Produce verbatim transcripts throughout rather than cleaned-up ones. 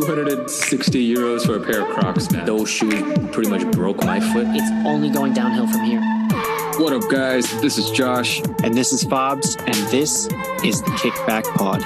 hundred sixty euros for a pair of Crocs, man. Those shoes pretty much broke my foot. It's only going downhill from here. What up, guys? This is Josh. And this is Fobs, and this is the Kickback Pod.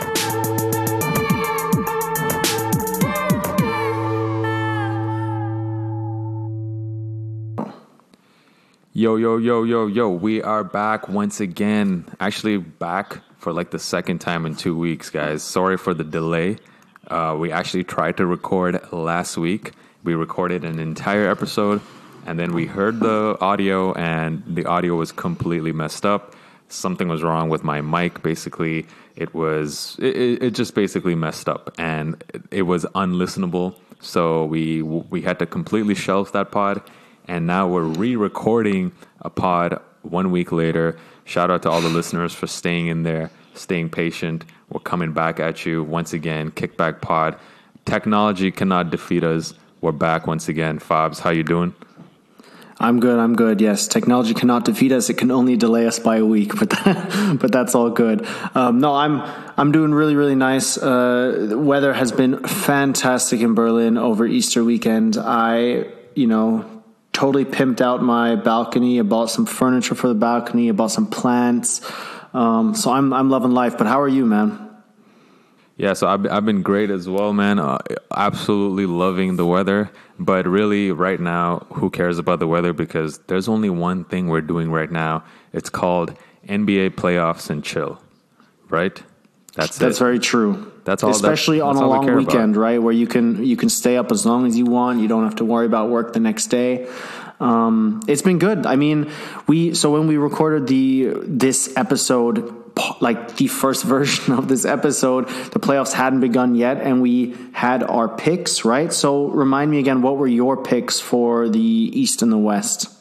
Yo, yo, yo, yo, yo, we are back once again. Actually back for like the second time in two weeks, guys. Sorry for the delay. Uh, we actually tried to record last week. We recorded an entire episode, and then we heard the audio, and the audio was completely messed up. Something was wrong with my mic. Basically, it was, it, it just basically messed up, and it was unlistenable. So we we had to completely shelve that pod. And now we're re-recording a pod one week later. Shout out to all the listeners for staying in there, staying patient. We're coming back at you once again. Kickback Pod. Technology cannot defeat us. We're back once again. Fobs, how you doing? I'm good. I'm good. Yes, technology cannot defeat us. It can only delay us by a week, but that, but that's all good. Um, no, I'm I'm doing really really nice. Uh, the weather has been fantastic in Berlin over Easter weekend. I you know. Totally pimped out my balcony. I bought some furniture for the balcony. I bought some plants. Um, so I'm I'm loving life. But how are you, man? Yeah, so I've I've been great as well, man. Uh, absolutely loving the weather. But really, right now, who cares about the weather? Because there's only one thing we're doing right now. It's called N B A playoffs and chill. Right? That's That's it. very true. That's all. Especially that's, on that's a long we weekend, about. right? Where you can you can stay up as long as you want. You don't have to worry about work the next day. Um, it's been good. I mean, we so when we recorded the this episode, like the first version of this episode, the playoffs hadn't begun yet, and we had our picks, right? So remind me again, what were your picks for the East and the West?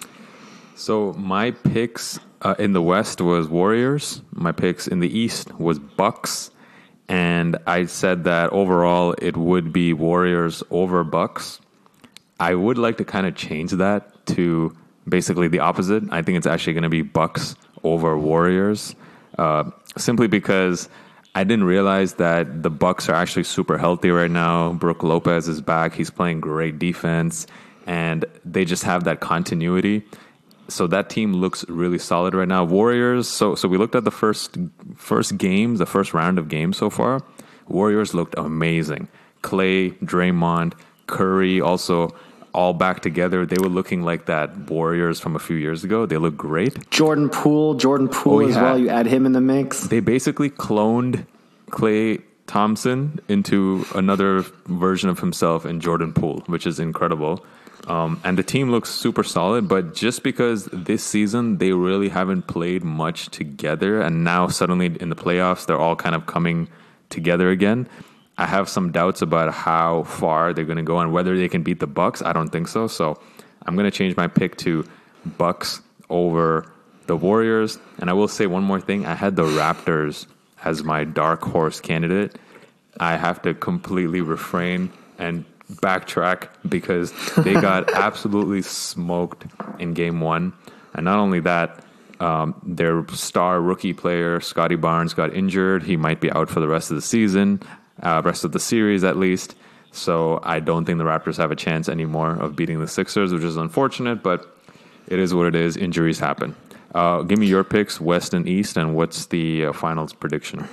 So my picks uh, in the West was Warriors. My picks in the East was Bucks. And I said that overall it would be Warriors over Bucks. I would like to kind of change that to basically the opposite. I think it's actually going to be Bucks over Warriors, uh, simply because I didn't realize that the Bucks are actually super healthy right now. Brook Lopez is back. He's playing great defense, and they just have that continuity. So that team looks really solid right now. Warriors, so so we looked at the first first games, the first round of games so far. Warriors looked amazing. Clay, Draymond, Curry, also all back together. They were looking like that Warriors from a few years ago. They look great. Jordan Poole, Jordan Poole oh, as yeah. well. You add him in the mix. They basically cloned Klay Thompson into another version of himself in Jordan Poole, which is incredible. Um, and the team looks super solid, but just because this season they really haven't played much together, and now suddenly in the playoffs they're all kind of coming together again, I have some doubts about how far they're going to go and whether they can beat the Bucks. I don't think so. So I'm going to change my pick to Bucks over the Warriors. And I will say one more thing. I had the Raptors as my dark horse candidate. I have to completely refrain and backtrack because they got absolutely smoked in game one. And not only that, um, their star rookie player, Scotty Barnes, got injured. He might be out for the rest of the season, uh, rest of the series at least. So I don't think the Raptors have a chance anymore of beating the Sixers, which is unfortunate, but it is what it is. Injuries happen. Uh, give me your picks, West and East, and what's the uh, finals prediction?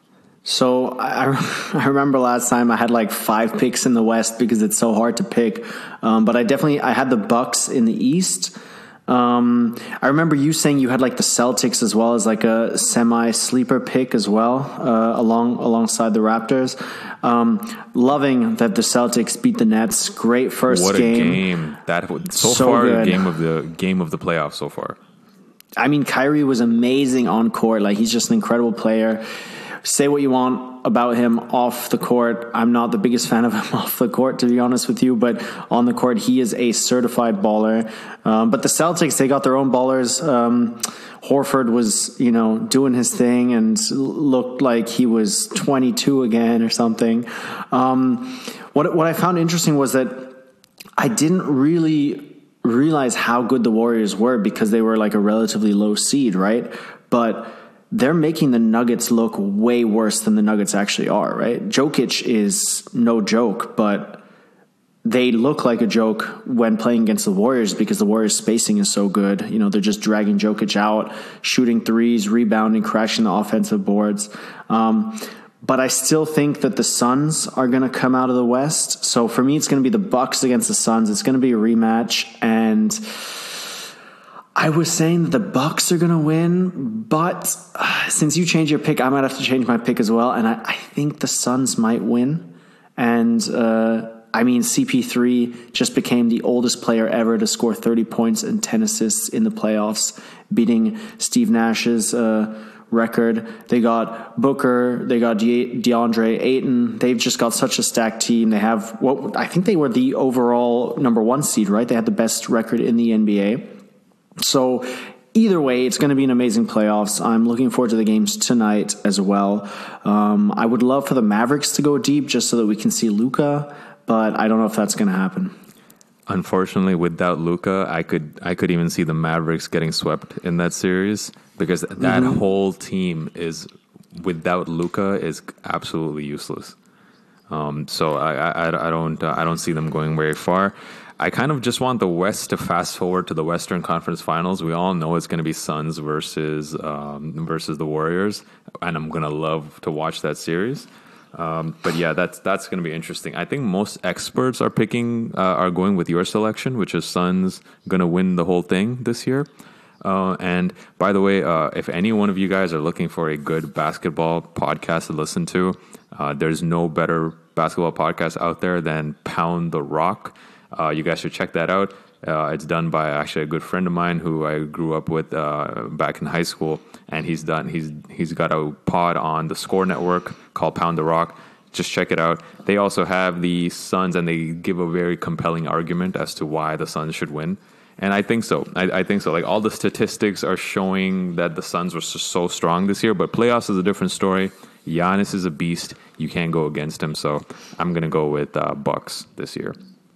So I, I remember last time I had like five picks in the West because it's so hard to pick. Um, but I definitely, I had the Bucks in the East. Um, I remember you saying you had like the Celtics as well as like a semi sleeper pick as well, uh, along, alongside the Raptors. Um, loving that the Celtics beat the Nets. Great first what game. What a game. That, so, so far, good. game of the game of the playoffs so far. I mean, Kyrie was amazing on court. Like, he's just an incredible player. Say what you want about him off the court. I'm not the biggest fan of him off the court, to be honest with you, but on the court, he is a certified baller. Um, but the Celtics, they got their own ballers. Um, Horford was, you know, doing his thing and looked like he was twenty-two again or something. Um, what what I found interesting was that I didn't really realize how good the Warriors were because they were like a relatively low seed, right? But they're making the Nuggets look way worse than the Nuggets actually are, right? Jokic is no joke, but they look like a joke when playing against the Warriors because the Warriors' spacing is so good. You know, they're just dragging Jokic out, shooting threes, rebounding, crashing the offensive boards. Um, but I still think that the Suns are going to come out of the West. So for me, it's going to be the Bucks against the Suns. It's going to be a rematch, and I was saying that the Bucks are going to win, but uh, since you changed your pick, I might have to change my pick as well. And I, I think the Suns might win. And, uh, I mean, C P three just became the oldest player ever to score thirty points and ten assists in the playoffs, beating Steve Nash's uh, record. They got Booker, they got De- DeAndre Ayton. They've just got such a stacked team. They have what I think they were the overall number one seed, right? They had the best record in the N B A. So either way, it's going to be an amazing playoffs. I'm looking forward to the games tonight as well. Um, I would love for the Mavericks to go deep just so that we can see Luka, but I don't know if that's going to happen. Unfortunately, without Luka, I could I could even see the Mavericks getting swept in that series because that mm-hmm. whole team is without Luka is absolutely useless. Um, so I, I, I don't uh, I don't see them going very far. I kind of just want the West to fast forward to the Western Conference Finals. We all know it's going to be Suns versus um, versus the Warriors, and I'm going to love to watch that series. Um, but yeah, that's that's going to be interesting. I think most experts are picking uh, are going with your selection, which is Suns going to win the whole thing this year. Uh, and by the way, uh, if any one of you guys are looking for a good basketball podcast to listen to, uh, there's no better basketball podcast out there than Pound the Rock. Uh, you guys should check that out. Uh, it's done by actually a good friend of mine who I grew up with uh, back in high school, and he's done he's he's got a pod on the Score Network called Pound the Rock. Just check it out. They also have the Suns, and they give a very compelling argument as to why the Suns should win. And I think so. I, I think so. Like all the statistics are showing that the Suns were so strong this year, but playoffs is a different story. Giannis is a beast. You can't go against him. So I'm gonna go with uh, Bucks this year.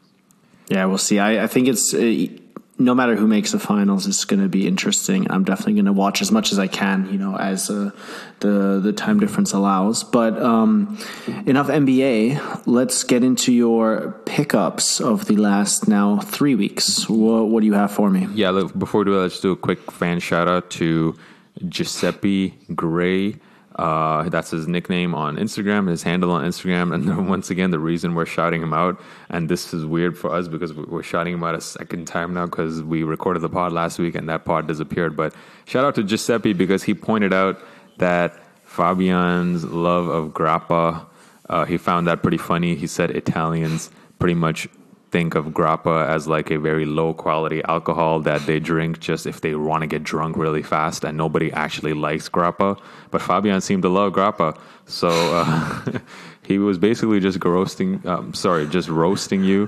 Yeah, we'll see. I, I think it's uh, no matter who makes the finals, it's going to be interesting. I'm definitely going to watch as much as I can, you know, as uh, the the time difference allows. But um, enough N B A. Let's get into your pickups of the last now three weeks. What, what do you have for me? Yeah, look, before we do that, let's do a quick fan shout out to Giuseppe Gray. Uh, that's his nickname on Instagram, his handle on Instagram. And once again, the reason we're shouting him out, and this is weird for us because we're shouting him out a second time now because we recorded the pod last week and that pod disappeared. But shout out to Giuseppe because he pointed out that Fabian's love of grappa, uh, he found that pretty funny. He said Italians pretty much think of grappa as like a very low quality alcohol that they drink just if they want to get drunk really fast, and nobody actually likes grappa. But Fabian seemed to love grappa, so uh, he was basically just roasting. Um, sorry, just roasting you.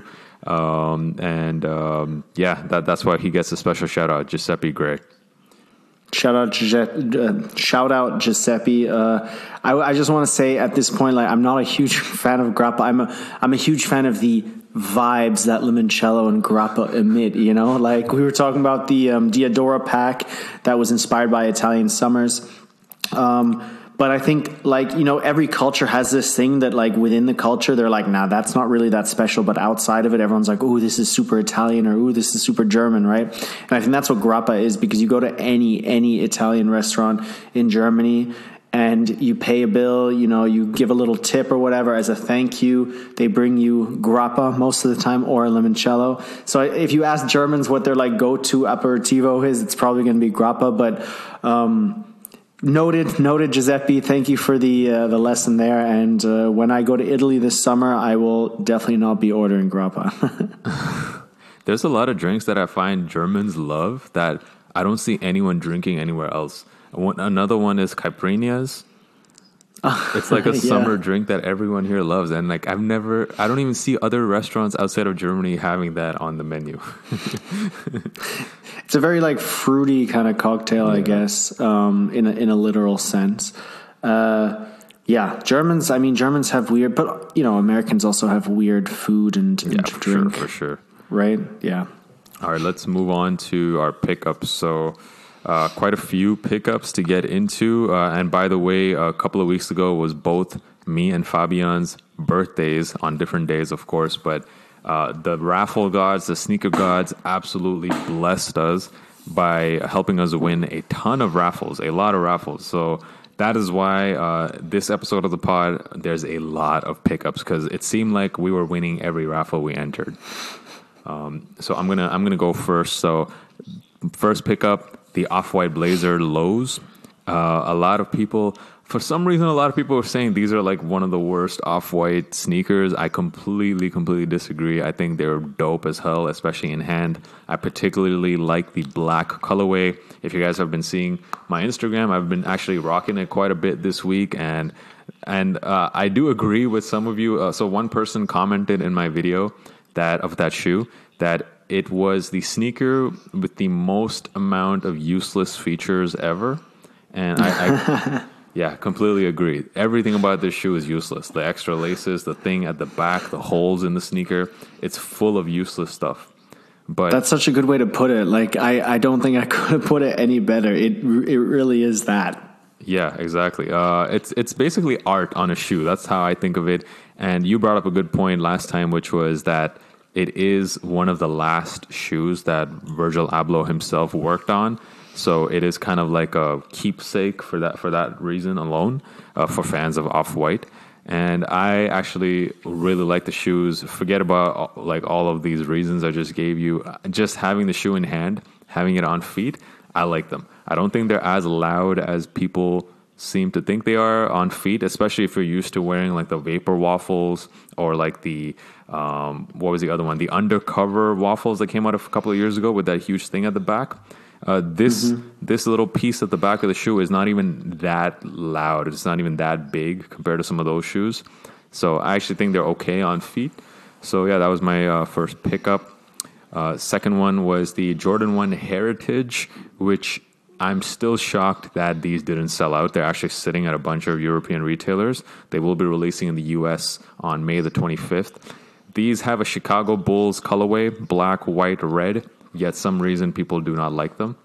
Um, and um, yeah, that that's why he gets a special shout out, Giuseppe Gray. Shout out, Giuseppe, uh, shout out Giuseppe. Uh, I, I just want to say at this point, like I'm not a huge fan of grappa. I'm a I'm a huge fan of the vibes that limoncello and grappa emit, you know, like we were talking about the um, Diadora pack that was inspired by Italian summers. Um, but I think like, you know, every culture has this thing that like within the culture, they're like, nah, that's not really that special. But outside of it, everyone's like, ooh, this is super Italian, or ooh, this is super German, right? And I think that's what grappa is, because you go to any, any Italian restaurant in Germany and you pay a bill, you know, you give a little tip or whatever as a thank you. They bring you grappa most of the time, or limoncello. So if you ask Germans what their like go-to aperitivo is, it's probably going to be grappa. But um, noted, noted, Giuseppe. Thank you for the uh, the lesson there. And uh, when I go to Italy this summer, I will definitely not be ordering grappa. There's a lot of drinks that I find Germans love that I don't see anyone drinking anywhere else. One, another one is caipirinhas. It's like a yeah. summer drink that everyone here loves, and like I've never, I don't even see other restaurants outside of Germany having that on the menu. It's a very like fruity kind of cocktail, yeah. I guess, um, in a, in a literal sense. Uh, yeah, Germans. I mean, Germans have weird, but you know, Americans also have weird food and, and yeah, drink. for sure, for sure. Right? Yeah. All right, let's move on to our pickups. So. Uh, quite a few pickups to get into. Uh, and by the way, a couple of weeks ago was both me and Fabian's birthdays on different days, of course. But uh, the raffle gods, the sneaker gods, absolutely blessed us by helping us win a ton of raffles, a lot of raffles. So that is why uh, this episode of the pod, there's a lot of pickups because it seemed like we were winning every raffle we entered. Um, so I'm gonna I'm gonna go first. So first pickup, the Off-White Blazer lows. Uh, a lot of people, for some reason, a lot of people are saying these are like one of the worst Off-White sneakers. I completely, completely disagree. I think they're dope as hell, especially in hand. I particularly like the black colorway. If you guys have been seeing my Instagram, I've been actually rocking it quite a bit this week. And and uh, I do agree with some of you. Uh, so one person commented in my video that of that shoe that it was the sneaker with the most amount of useless features ever. And I, I yeah, completely agree. Everything about this shoe is useless. The extra laces, the thing at the back, the holes in the sneaker, it's full of useless stuff. But that's such a good way to put it. Like, I, I don't think I could have put it any better. It it really is that. Yeah, exactly. Uh, it's it's basically art on a shoe. That's how I think of it. And you brought up a good point last time, which was that it is one of the last shoes that Virgil Abloh himself worked on. So it is kind of like a keepsake for that for that reason alone, uh, for fans of Off-White. And I actually really like the shoes. Forget about like all of these reasons I just gave you. Just having the shoe in hand, having it on feet, I like them. I don't think they're as loud as people seem to think they are on feet, especially if you're used to wearing like the Vapor Waffles or like the, um, what was the other one? The Undercover Waffles that came out a couple of years ago with that huge thing at the back. Uh, this mm-hmm. this little piece at the back of the shoe is not even that loud. It's not even that big compared to some of those shoes. So I actually think they're okay on feet. So yeah, that was my uh, first pickup. Uh, second one was the Jordan one Heritage, which I'm still shocked that these didn't sell out. They're actually sitting at a bunch of European retailers. They will be releasing in the U S on May the twenty-fifth. These have a Chicago Bulls colorway, black, white, red. Yet some reason people do not like them.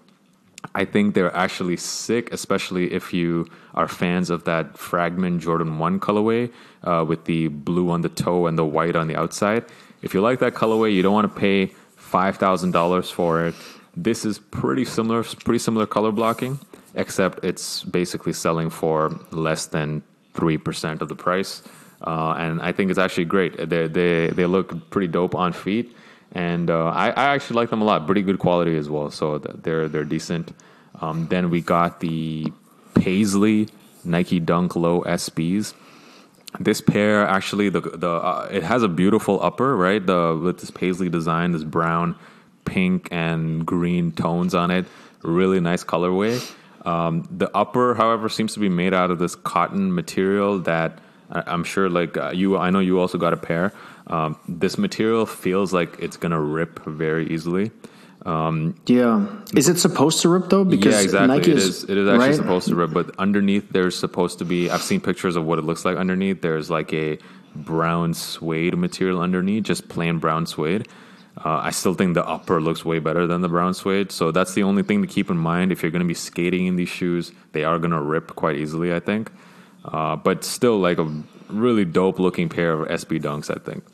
I think they're actually sick, especially if you are fans of that Fragment Jordan one colorway uh, with the blue on the toe and the white on the outside. If you like that colorway, you don't want to pay five thousand dollars for it. This is pretty similar, pretty similar color blocking, except it's basically selling for less than three percent of the price. Uh, and I think it's actually great. They, they, they look pretty dope on feet. And uh, I, I actually like them a lot. Pretty good quality as well. So they're they're decent. Um, then we got the Paisley Nike Dunk Low S Bs. This pair actually the the uh, it has a beautiful upper, right? The with this Paisley design, this brown, pink, and green tones on it. Really nice colorway. Um, the upper, however, seems to be made out of this cotton material that I, I'm sure, like uh, you, I know you also got a pair. Um, this material feels like it's gonna rip very easily. Um, yeah, is it supposed to rip though? Because yeah, exactly. Nike it is, is. It is actually right? supposed to rip, but underneath there's supposed to be. I've seen pictures of what it looks like underneath. There's like a brown suede material underneath, just plain brown suede. Uh, I still think the upper looks way better than the brown suede. So that's the only thing to keep in mind if you're going to be skating in these shoes. They are going to rip quite easily, I think. Uh, but still, like a really dope looking pair of S B Dunks, I think.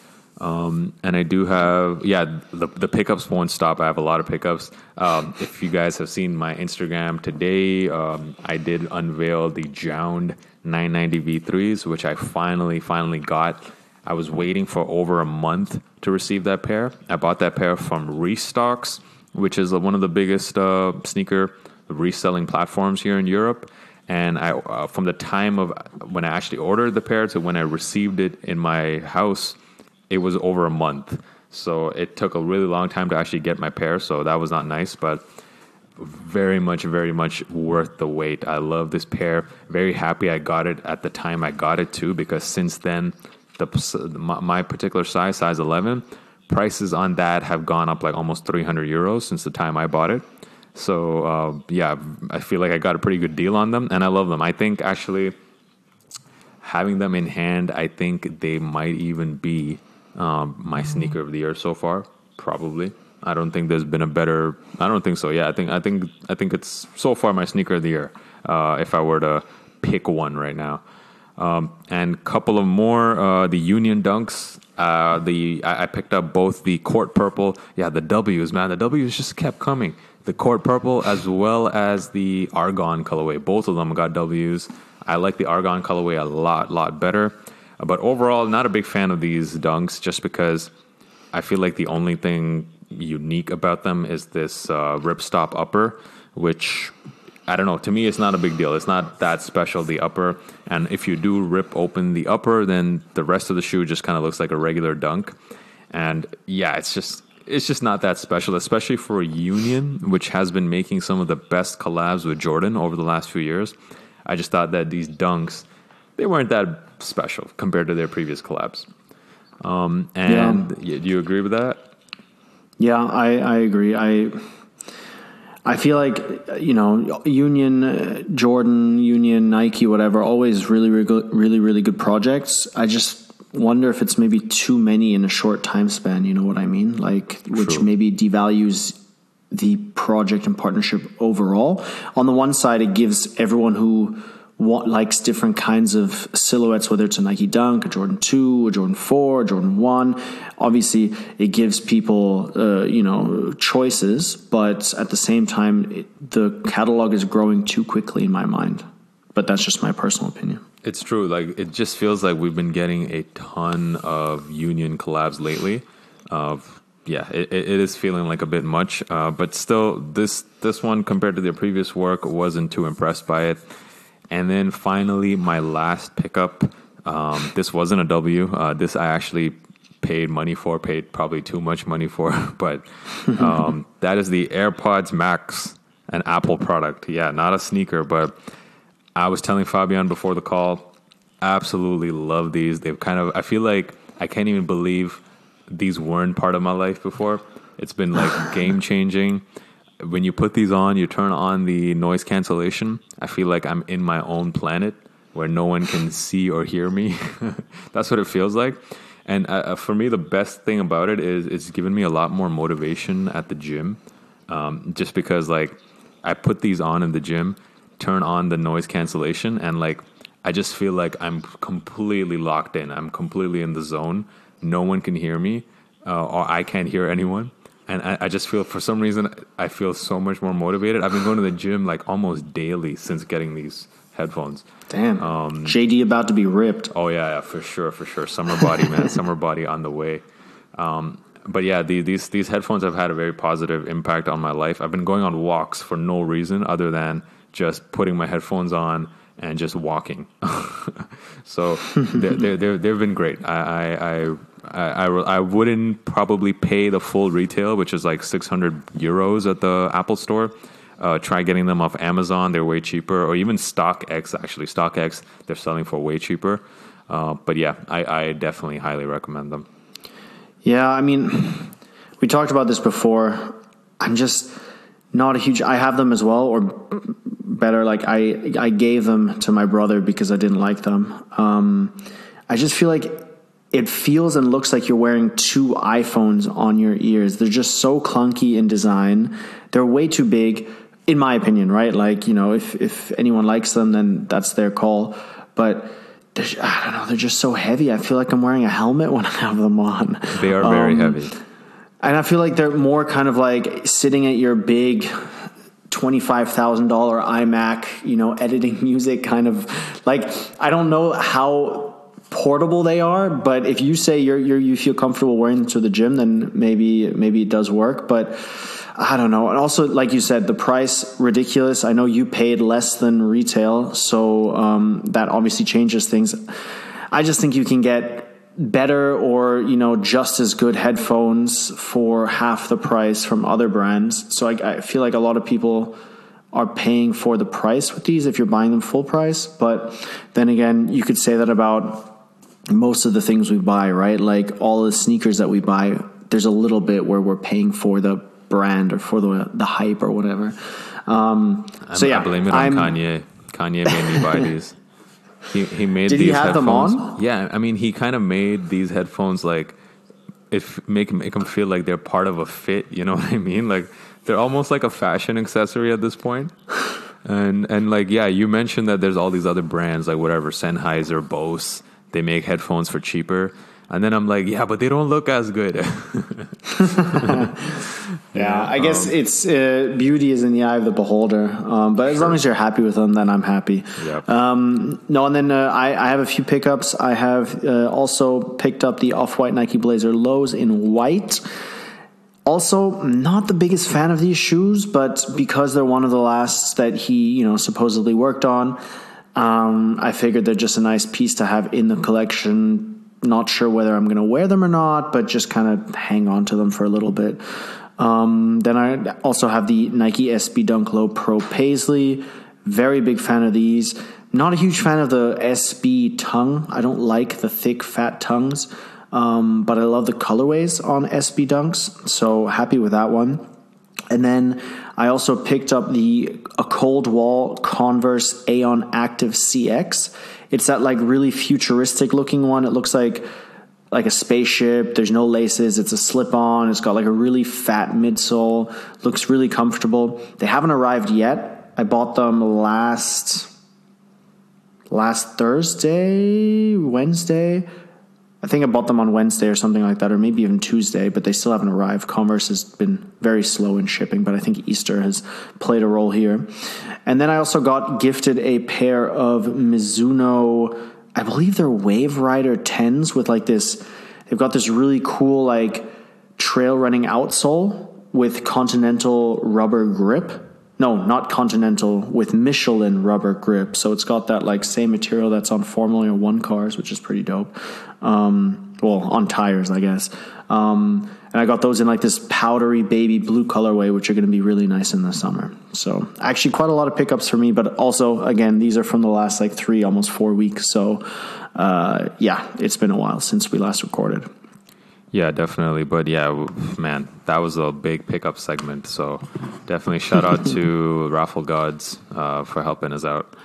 Um, and I do have, yeah, the, the pickups won't stop. I have a lot of pickups. Um, if you guys have seen my Instagram today, um, I did unveil the Jound nine ninety V threes, which I finally, finally got. I was waiting for over a month to receive that pair. I bought that pair from Restocks, which is one of the biggest uh, sneaker reselling platforms here in Europe. And I, uh, from the time of when I actually ordered the pair to when I received it in my house, it was over a month. So it took a really long time to actually get my pair. So that was not nice, but very much, very much worth the wait. I love this pair. Very happy I got it at the time I got it too, because since then, the my, my particular size, size eleven, prices on that have gone up like almost three hundred euros since the time I bought it. So uh, yeah, I feel like I got a pretty good deal on them, and I love them. I think actually having them in hand, I think they might even be um, my sneaker of the year so far, probably. I don't think there's been a better. I don't think so. Yeah, I think I think I think it's so far my sneaker of the year. Uh, if I were to pick one right now, um, and a couple of more, uh, the Union Dunks. Uh, the I, I picked up both the Court Purple. Yeah, the W's, man. The W's just kept coming. The Court Purple as well as the Argon colorway. Both of them got W's. I like the Argon colorway a lot, lot better. But overall, not a big fan of these Dunks just because I feel like the only thing unique about them is this uh, ripstop upper, which, I don't know, to me it's not a big deal. It's not that special, the upper. And if you do rip open the upper, then the rest of the shoe just kind of looks like a regular Dunk. And yeah, it's just it's just not that special, especially for Union, which has been making some of the best collabs with Jordan over the last few years. I just thought that these Dunks, they weren't that special compared to their previous collabs. Um, and yeah. Do you agree with that? Yeah, I, I agree. I I feel like, you know, Union, uh, Jordan, Union, Nike, whatever, always really, really, really, really good projects. I just wonder if it's maybe too many in a short time span, you know what I mean? Like, which True. maybe devalues the project and partnership overall. On the one side, it gives everyone who want, likes different kinds of silhouettes, whether it's a Nike Dunk, a Jordan two, a Jordan four, a Jordan one. Obviously, it gives people, uh, you know, choices, but at the same time, it, the catalog is growing too quickly in my mind. But that's just my personal opinion. It's true. Like, it just feels like we've been getting a ton of Union collabs lately. Of yeah, it, it is feeling like a bit much. Uh, but still, this this one compared to their previous work, wasn't too impressed by it. And then finally, my last pickup. Um, this wasn't a W. Uh, this I actually paid money for. Paid probably too much money for. But um, that is the AirPods Max, an Apple product. Yeah, not a sneaker, but I was telling Fabian before the call, absolutely love these. They've kind of, I feel like I can't even believe these weren't part of my life before. It's been like game changing. When you put these on, you turn on the noise cancellation. I feel like I'm in my own planet where no one can see or hear me. That's what it feels like. And uh, for me, the best thing about it is it's given me a lot more motivation at the gym. Um, just because like I put these on in the gym, turn on the noise cancellation, and like I just feel like I'm completely locked in. I'm completely in the zone. No one can hear me, uh, or I can't hear anyone. And I, I just feel, for some reason, I feel so much more motivated. I've been going to the gym like almost daily since getting these headphones. Damn. Um, J D about to be ripped. Oh yeah, yeah, for sure, for sure. Summer body, man. Summer body on the way. Um, But yeah, the, these these headphones have had a very positive impact on my life. I've been going on walks for no reason other than just putting my headphones on and just walking. So they're, they're, they're, they've been great. I I, I I I wouldn't probably pay the full retail, which is like six hundred euros at the Apple Store. Uh, try getting them off Amazon; they're way cheaper. Or even StockX, actually, StockX, they're selling for way cheaper. Uh, but yeah, I, I definitely highly recommend them. Yeah, I mean, we talked about this before. I'm just not a huge... I have them as well, or better, like I I gave them to my brother because I didn't like them. Um, I just feel like it feels and looks like you're wearing two iPhones on your ears. They're just so clunky in design. They're way too big, in my opinion, right? Like, you know, if, if anyone likes them, then that's their call. But... I don't know, they're just so heavy. I feel like I'm wearing a helmet when I have them on. They are very um, heavy. And I feel like they're more kind of like sitting at your big twenty-five thousand dollars iMac, you know, editing music kind of like, I don't know how portable they are, but if you say you're, you're you feel comfortable wearing them to the gym, then maybe maybe it does work. But I don't know. And also, like you said, the price, ridiculous. I know you paid less than retail, so um, that obviously changes things. I just think you can get better or, you know, just as good headphones for half the price from other brands. So I, I feel like a lot of people are paying for the price with these if you're buying them full price. But then again, you could say that about most of the things we buy, right? Like all the sneakers that we buy, there's a little bit where we're paying for the brand or for the the hype or whatever. Um, so yeah, I blame it on I'm, Kanye. Kanye made me buy these. He he made Did these he have headphones. them on? Yeah, I mean he kind of made these headphones like if make make them feel like they're part of a fit. You know what I mean? Like they're almost like a fashion accessory at this point. And and like yeah, you mentioned that there's all these other brands like whatever Sennheiser, Bose. They make headphones for cheaper. And then I'm like, yeah, but they don't look as good. yeah, I guess um, it's uh, beauty is in the eye of the beholder. Um, but as sure. long as you're happy with them, then I'm happy. Yep. Um, no, and then uh, I, I have a few pickups. I have uh, also picked up the Off-White Nike Blazer Lows in white. Also, not the biggest fan of these shoes, but because they're one of the last that he, you know, supposedly worked on, um, I figured they're just a nice piece to have in the collection. Not sure whether I'm going to wear them or not, but just kind of hang on to them for a little bit. Um, then I also have the Nike S B Dunk Low Pro Paisley. Very big fan of these. Not a huge fan of the S B tongue. I don't like the thick, fat tongues, um, but I love the colorways on S B Dunks, so happy with that one. And then I also picked up the a Cold Wall Converse Aeon Active C X. It's that like really futuristic looking one. It looks like like a spaceship. There's no laces. It's a slip-on. It's got like a really fat midsole. Looks really comfortable. They haven't arrived yet. I bought them last last Thursday, Wednesday. I think I bought them on Wednesday or something like that, or maybe even Tuesday, but they still haven't arrived. Converse has been very slow in shipping, but I think Easter has played a role here. And then I also got gifted a pair of Mizuno, I believe they're Wave Rider tens with like this, they've got this really cool like trail running outsole with Continental rubber grip. No, not Continental, with Michelin rubber grip. So it's got that like same material that's on Formula One cars, which is pretty dope. Um, well, on tires, I guess. Um, and I got those in like this powdery baby blue colorway, which are going to be really nice in the summer. So actually quite a lot of pickups for me, but also, again, these are from the last like three, almost four weeks. So uh, yeah, it's been a while since we last recorded. Yeah, definitely. But yeah, man, that was a big pickup segment. So definitely shout out to Raffle Gods uh, for helping us out.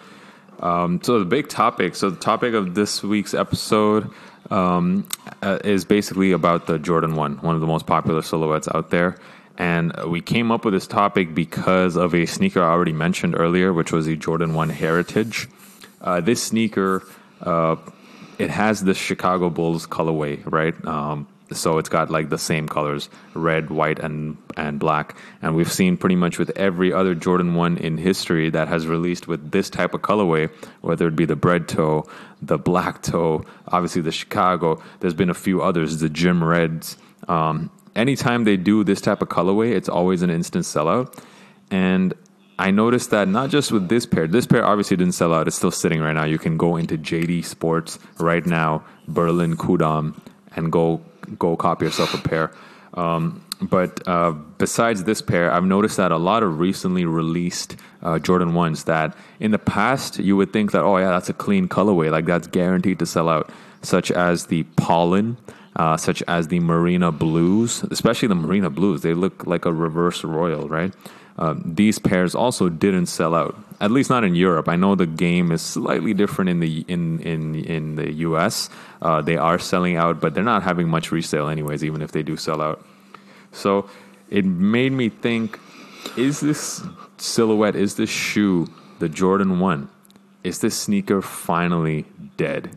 Um, so the big topic, so the topic of this week's episode um, uh, is basically about the Jordan one, one of the most popular silhouettes out there. And we came up with this topic because of a sneaker I already mentioned earlier, which was the Jordan one Heritage. Uh, this sneaker, uh, it has the Chicago Bulls colorway, right? Um, So it's got like the same colors, red, white, and and black. And we've seen pretty much with every other Jordan one in history that has released with this type of colorway, whether it be the bread toe, the black toe, obviously the Chicago. There's been a few others, the Gym Reds. Um, anytime they do this type of colorway, it's always an instant sellout. And I noticed that not just with this pair. This pair obviously didn't sell out. It's still sitting right now. You can go into J D Sports right now, Berlin Kudam, and go go copy yourself a pair. Um, but uh, besides this pair, I've noticed that a lot of recently released uh, Jordan ones that in the past you would think that, oh yeah, that's a clean colorway, like that's guaranteed to sell out, such as the Pollen, uh, such as the Marina Blues, especially the Marina Blues. They look like a reverse royal, right? Um, these pairs also didn't sell out, at least not in Europe. I know the game is slightly different in the in in in the U S. Uh, they are selling out, but they're not having much resale anyways, even if they do sell out. So it made me think: is this silhouette, is this shoe, the Jordan one, is this sneaker finally dead?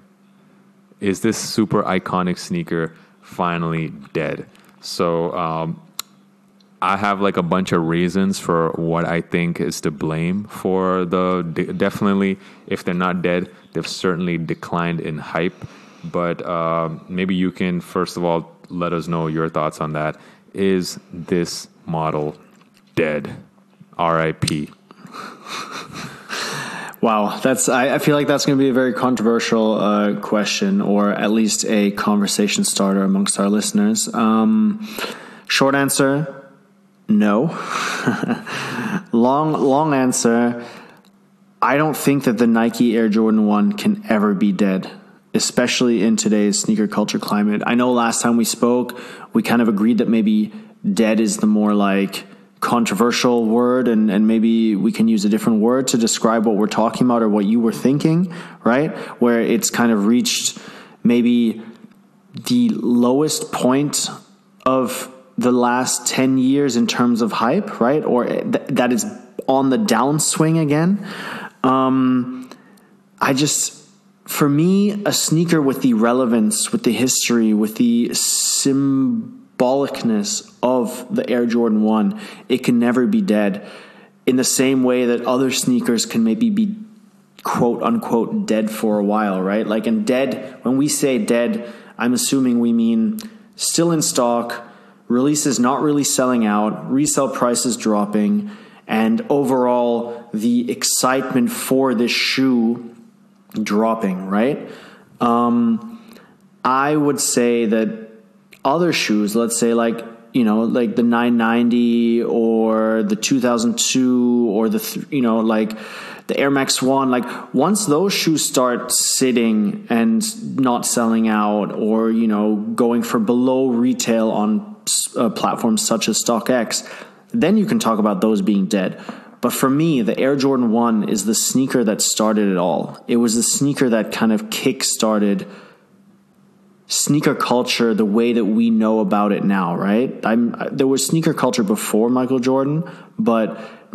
Is this super iconic sneaker finally dead? So. Um, I have like a bunch of reasons for what I think is to blame for the, definitely, if they're not dead, they've certainly declined in hype. But uh, maybe you can, first of all, let us know your thoughts on that. Is this model dead? R I P Wow, that's. I, I feel like that's going to be a very controversial uh, question, or at least a conversation starter amongst our listeners. Um, short answer. No. long long answer, I don't think that the Nike Air Jordan one can ever be dead, especially in today's sneaker culture climate. I know last time we spoke, we kind of agreed that maybe dead is the more like controversial word, and, and maybe we can use a different word to describe what we're talking about or what you were thinking, right? Where it's kind of reached maybe the lowest point of the last ten years in terms of hype, right? Or th- that is on the downswing again. Um, I just, for me, a sneaker with the relevance, with the history, with the symbolicness of the Air Jordan one, it can never be dead. In the same way that other sneakers can maybe be quote unquote dead for a while, right? Like, and dead, when we say dead, I'm assuming we mean still in stock, releases not really selling out, resale prices dropping, and overall the excitement for this shoe dropping, right? Um, I would say that other shoes, let's say like, you know, like the nine ninety or the two thousand two or the, th- you know, like the Air Max one, like once those shoes start sitting and not selling out, or, you know, going for below retail on uh, platforms such as StockX, then you can talk about those being dead. But for me, the Air Jordan one is the sneaker that started it all. It was the sneaker that kind of kick-started sneaker culture the way that we know about it now, right? I'm, there was sneaker culture before Michael Jordan, but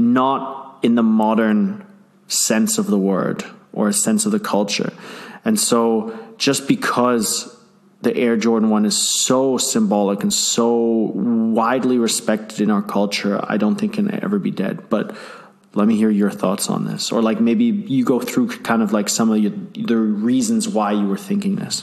not in the modern sense of the word or a sense of the culture. And so just because the Air Jordan one is so symbolic and so widely respected in our culture, I don't think can ever be dead. But let me hear your thoughts on this. Or like maybe you go through kind of like some of your, the reasons why you were thinking this.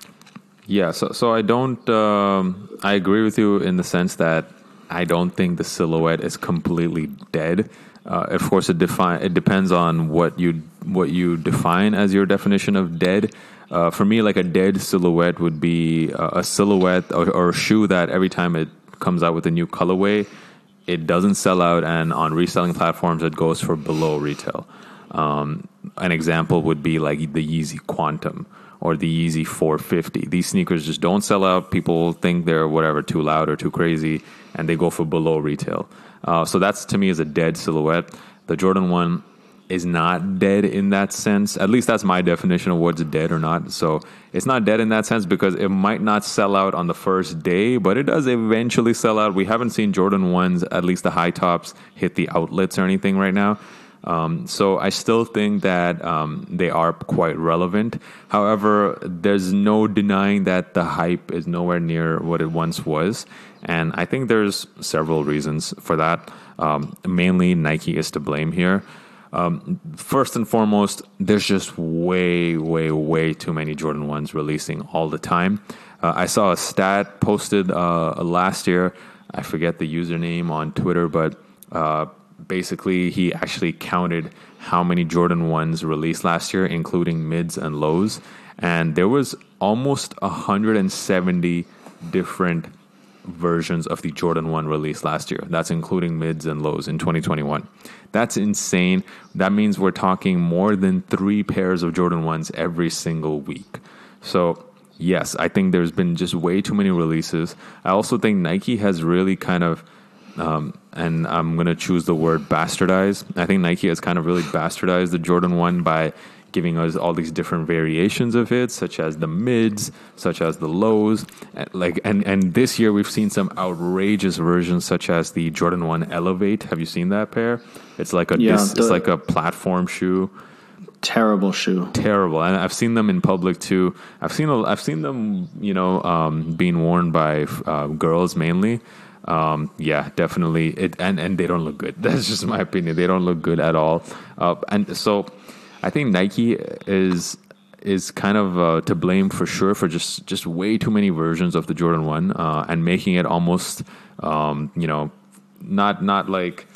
Yeah, so so I don't. Um, I agree with you in the sense that I don't think the silhouette is completely dead. Uh, of course, it define it depends on what you what you define as your definition of dead. Uh, for me, like a dead silhouette would be a, a silhouette or, or a shoe that every time it comes out with a new colorway, it doesn't sell out, and on reselling platforms, it goes for below retail. Um, an example would be like the Yeezy Quantum or the Yeezy four fifty. These sneakers just don't sell out. People think they're whatever, too loud or too crazy, and they go for below retail. Uh, so that's, to me, is a dead silhouette. The Jordan one is not dead in that sense. At least that's my definition of what's dead or not. So it's not dead in that sense because it might not sell out on the first day, but it does eventually sell out. We haven't seen Jordan ones, at least the high tops, hit the outlets or anything right now. Um, so I still think that um, they are quite relevant. However, there's no denying that the hype is nowhere near what it once was. And I think there's several reasons for that. Um, mainly Nike is to blame here. Um, first and foremost, there's just way, way, way too many Jordan ones releasing all the time. Uh, I saw a stat posted uh, last year. I forget the username on Twitter, but uh, basically he actually counted how many Jordan ones released last year, including mids and lows. And there was almost one hundred seventy different versions of the Jordan one released last year. That's including mids and lows in twenty twenty-one. That's insane. That means we're talking more than three pairs of Jordan ones every single week. So yes, I think there's been just way too many releases. I also think Nike has really kind of, um, and I'm going to choose the word bastardize. I think Nike has kind of really bastardized the Jordan one by giving us all these different variations of it, such as the mids, such as the lows. Like, and, and this year we've seen some outrageous versions, such as the Jordan one Elevate. Have you seen that pair? It's like a yeah, dis, the, it's like a platform shoe. Terrible shoe. Terrible, and I've seen them in public too. I've seen a, I've seen them, you know, um, being worn by uh, girls mainly. Um, yeah, definitely. It and, and they don't look good. That's just my opinion. They don't look good at all. Uh, and so I think Nike is is kind of uh, to blame for sure for just, just way too many versions of the Jordan one uh, and making it almost, um, you know, not not like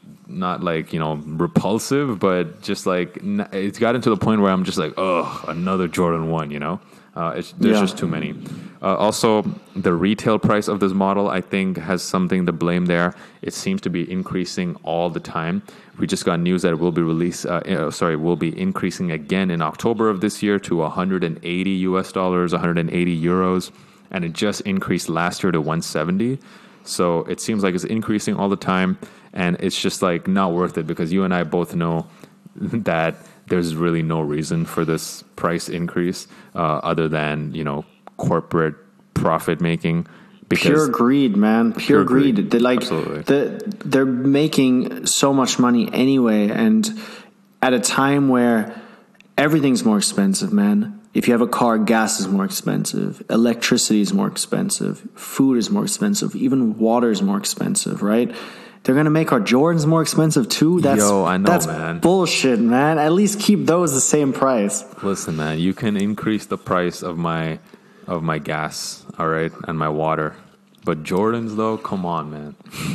not like, you know, repulsive, but just like it's gotten to the point where I'm just like, oh, another Jordan one, you know. Uh, it's, there's yeah. just too many. Uh, also, the retail price of this model, I think, has something to blame there. It seems to be increasing all the time. We just got news that it will be released. Uh, sorry, will be increasing again in October of this year to one hundred eighty U S dollars, one hundred eighty euros, and it just increased last year to one hundred seventy. So it seems like it's increasing all the time, and it's just like not worth it because you and I both know that there's really no reason for this price increase uh, other than, you know, corporate profit making. Pure greed, man. Pure, pure greed. greed. They like the, they're making so much money anyway, and at a time where everything's more expensive, man. If you have a car, gas is more expensive. Electricity is more expensive. Food is more expensive. Even water is more expensive, right? They're going to make our Jordans more expensive too? That's, Yo, I know, that's man. bullshit, man. At least keep those the same price. Listen, man, you can increase the price of my of my gas, all right, and my water. But Jordans, though, come on, man.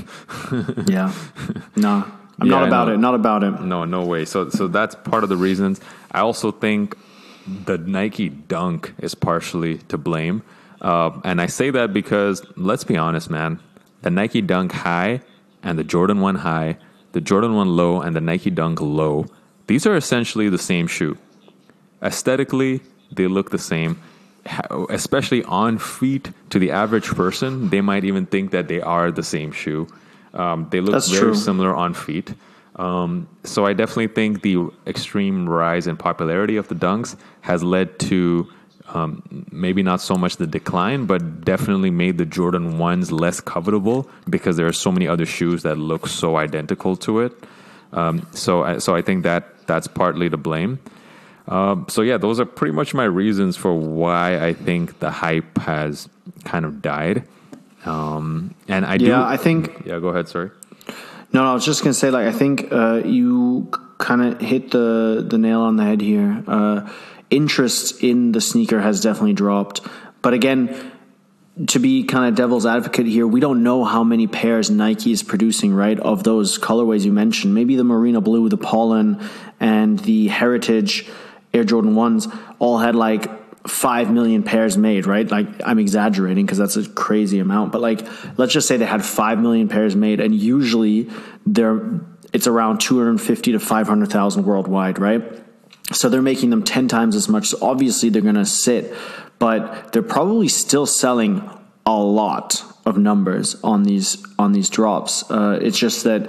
yeah. No, I'm yeah, not about it. Not about it. No, no way. So, so that's part of the reasons. I also think the Nike Dunk is partially to blame. Uh, and I say that because, let's be honest, man, the Nike Dunk High and the Jordan one High, the Jordan one Low and the Nike Dunk Low, these are essentially the same shoe. Aesthetically, they look the same. Especially on feet, to the average person, they might even think that they are the same shoe. Um, they look That's very true. similar on feet. Um, so I definitely think the extreme rise in popularity of the Dunks has led to um, maybe not so much the decline, but definitely made the Jordan ones less covetable because there are so many other shoes that look so identical to it. Um, so, so I think that that's partly to blame. Um, so yeah, those are pretty much my reasons for why I think the hype has kind of died. Um, and I do. Yeah, I think. Yeah, go ahead. Sorry. No, no, I was just gonna say, like, I think uh, you kind of hit the the nail on the head here. Uh, interest in the sneaker has definitely dropped, but again, to be kind of devil's advocate here, we don't know how many pairs Nike is producing, right, of those colorways you mentioned. Maybe the Marina Blue, the Pollen, and the Heritage Air Jordan ones all had like five million pairs made, right? Like, I'm exaggerating because that's a crazy amount, but like, let's just say they had five million pairs made, and usually they're it's around two hundred fifty to five hundred thousand worldwide, right? So they're making them ten times as much. So obviously they're going to sit, but they're probably still selling a lot of numbers on these on these drops. Uh, it's just that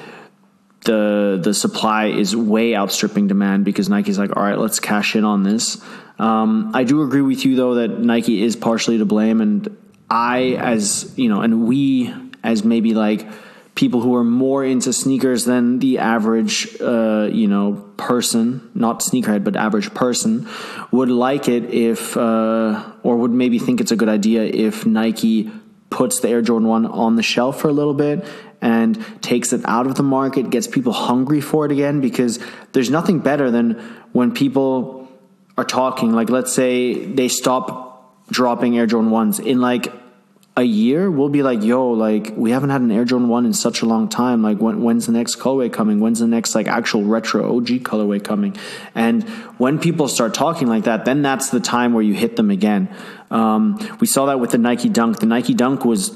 the the supply is way outstripping demand because Nike's like, all right, let's cash in on this. Um, I do agree with you though that Nike is partially to blame, and I, as you know, and we as maybe like people who are more into sneakers than the average, uh, you know, person, not sneakerhead, but average person, would like it if, uh, or would maybe think it's a good idea if Nike puts the Air Jordan one on the shelf for a little bit and takes it out of the market, gets people hungry for it again, because there's nothing better than when people are talking, like let's say they stop dropping Air Jordan ones in like a year, we'll be like, yo, like we haven't had an Air Jordan one in such a long time. Like when, when's the next colorway coming? When's the next like actual retro O G colorway coming? And when people start talking like that, then that's the time where you hit them again. Um, we saw that with the Nike Dunk. The Nike Dunk was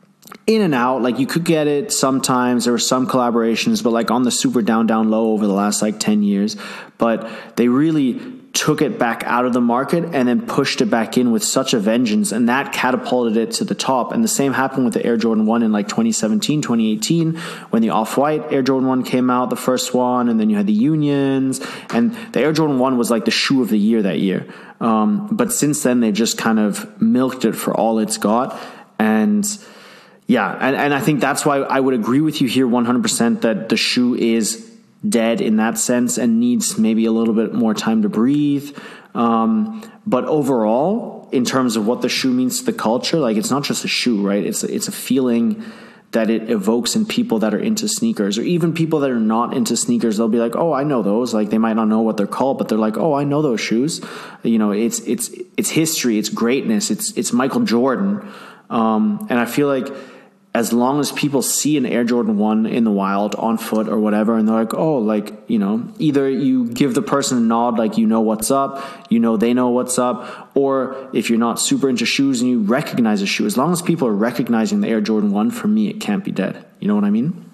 in and out. Like you could get it sometimes. There were some collaborations, but like on the super down, down low over the last like ten years. But they really took it back out of the market and then pushed it back in with such a vengeance, and that catapulted it to the top. And the same happened with the Air Jordan one in like twenty seventeen, twenty eighteen, when the Off-White Air Jordan one came out, the first one, and then you had the Unions, and the Air Jordan one was like the shoe of the year that year. Um, but since then, they just kind of milked it for all it's got. And yeah, and, and I think that's why I would agree with you here one hundred percent that the shoe is dead in that sense and needs maybe a little bit more time to breathe. Um, but overall, in terms of what the shoe means to the culture, like it's not just a shoe, right? It's a, it's a feeling that it evokes in people that are into sneakers, or even people that are not into sneakers. They'll be like, oh, I know those. Like they might not know what they're called, but they're like, oh, I know those shoes. You know, it's, it's, it's history, it's greatness. It's, it's Michael Jordan. Um, and I feel like, as long as people see an Air Jordan one in the wild on foot or whatever, and they're like, oh, like, you know, either you give the person a nod, like, you know what's up, you know they know what's up, or if you're not super into shoes and you recognize a shoe, as long as people are recognizing the Air Jordan one, for me, it can't be dead. You know what I mean?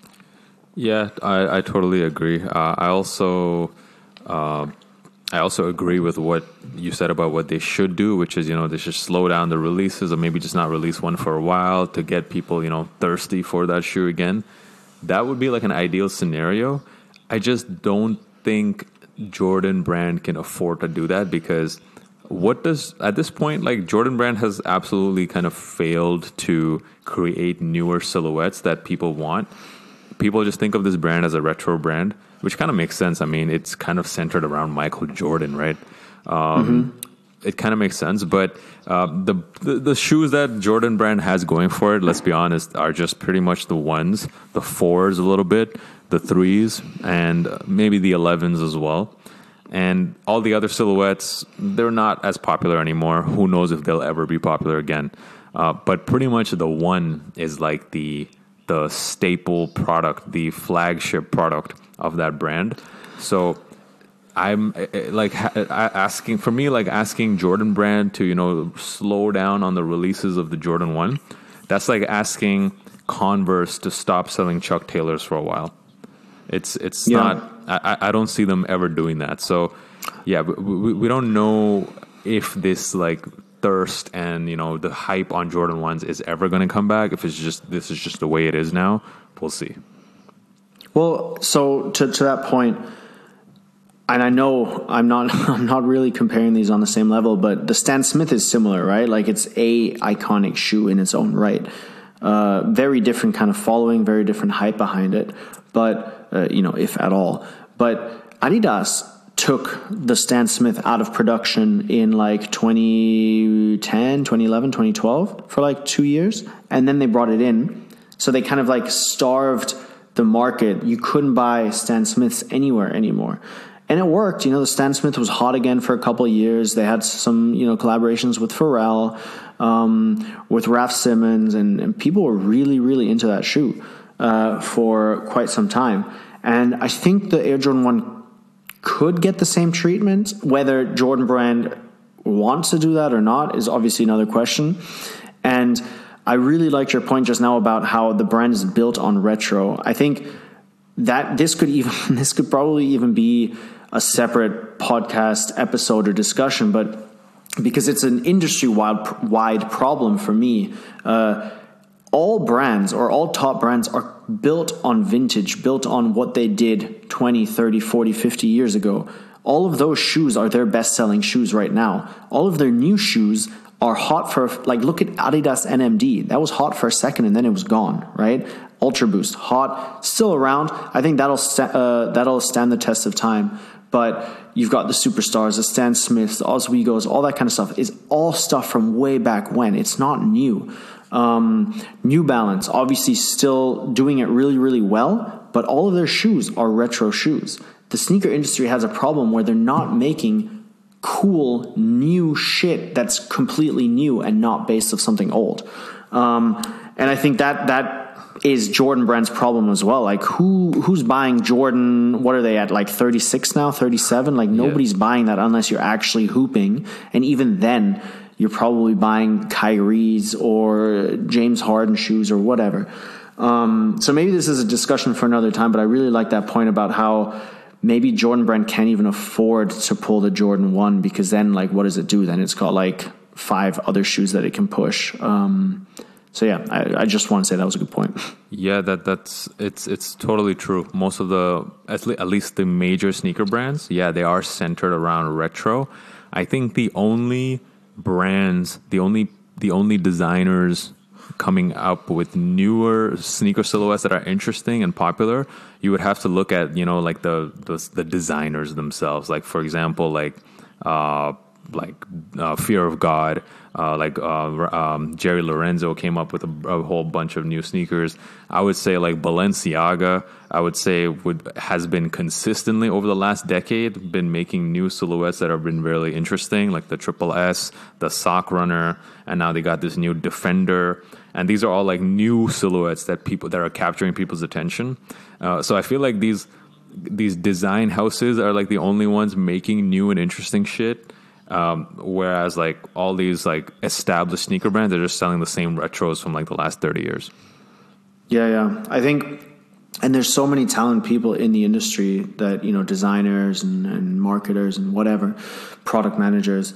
Yeah, I, I totally agree. Uh, I also... Uh, I also agree with what you said about what they should do, which is, you know, they should slow down the releases or maybe just not release one for a while to get people, you know, thirsty for that shoe again. That would be like an ideal scenario. I just don't think Jordan brand can afford to do that because what does at this point, like Jordan Brand has absolutely kind of failed to create newer silhouettes that people want. People just think of this brand as a retro brand, which kind of makes sense. I mean, it's kind of centered around Michael Jordan, right? Um, mm-hmm. It kind of makes sense, but uh, the, the the shoes that Jordan Brand has going for it, let's be honest, are just pretty much the ones, the fours a little bit, the threes, and maybe the elevens as well. And all the other silhouettes, they're not as popular anymore. Who knows if they'll ever be popular again? Uh, but pretty much the one is like the the staple product, the flagship product of that brand. So I'm like asking for me, like asking Jordan Brand to, you know, slow down on the releases of the Jordan one. That's like asking Converse to stop selling Chuck Taylors for a while. It's it's yeah. not. I, I don't see them ever doing that. So yeah, we, we don't know if this like thirst and, you know, the hype on Jordan ones is ever going to come back. If it's just this is just the way it is now, we'll see. Well, so to to that point. And I know I'm not I'm not really comparing these on the same level, but the Stan Smith is similar, right? Like it's a iconic shoe in its own right. Uh, very different kind of following, very different hype behind it, but uh, you know, if at all. But Adidas took the Stan Smith out of production in like twenty ten, twenty eleven, twenty twelve for like two years, and then they brought it in. So they kind of like starved the market. You couldn't buy Stan Smiths anywhere anymore. And it worked. You know, the Stan Smith was hot again for a couple of years. They had some, you know, collaborations with Pharrell, um, with Raf Simons, and, and people were really, really into that shoe uh, for quite some time. And I think the Air Jordan one could get the same treatment. Whether Jordan Brand wants to do that or not is obviously another question. And I really liked your point just now about how the brand is built on retro. I think that this could even this could probably even be a separate podcast episode or discussion, but because it's an industry-wide wide problem for me, uh, all brands or all top brands are built on vintage, built on what they did twenty, thirty, forty, fifty years ago. All of those shoes are their best-selling shoes right now. All of their new shoes are hot for, like, look at Adidas N M D. That was hot for a second and then it was gone, right? Ultra Boost, hot, still around. I think that'll st- uh, that'll stand the test of time. But you've got the Superstars, the Stan Smiths, the Oswegos, all that kind of stuff is all stuff from way back when. It's not new. Um, New Balance, obviously still doing it really, really well, but all of their shoes are retro shoes. The sneaker industry has a problem where they're not making cool, new shit that's completely new and not based off something old. Um, and I think that that is Jordan Brand's problem as well. Like who who's buying Jordan? What are they at, like thirty-six now, thirty-seven? Like nobody's yeah. buying that unless you're actually hooping. And even then, you're probably buying Kyrie's or James Harden shoes or whatever. Um, so maybe this is a discussion for another time, but I really like that point about how maybe Jordan Brand can't even afford to pull the Jordan one, because then, like, what does it do? Then it's got like five other shoes that it can push. Um, So yeah, I, I just want to say that was a good point. Yeah, that that's it's it's totally true. Most of the at, le- at least the major sneaker brands, yeah, they are centered around retro. I think the only brands, the only the only designers coming up with newer sneaker silhouettes that are interesting and popular, you would have to look at, you know, like the the, the designers themselves. Like for example, like uh, like uh, Fear of God. Uh, like uh, um, Jerry Lorenzo came up with a, a whole bunch of new sneakers. I would say like Balenciaga, I would say would has been consistently over the last decade been making new silhouettes that have been really interesting, like the Triple S, the Sock Runner, and now they got this new Defender. And these are all like new silhouettes that people that are capturing people's attention. Uh, so I feel like these these design houses are like the only ones making new and interesting shit. Um, whereas like all these like established sneaker brands, they're just selling the same retros from like the last thirty years. Yeah, yeah. I think, and there's so many talented people in the industry that, you know, designers and, and marketers and whatever, product managers.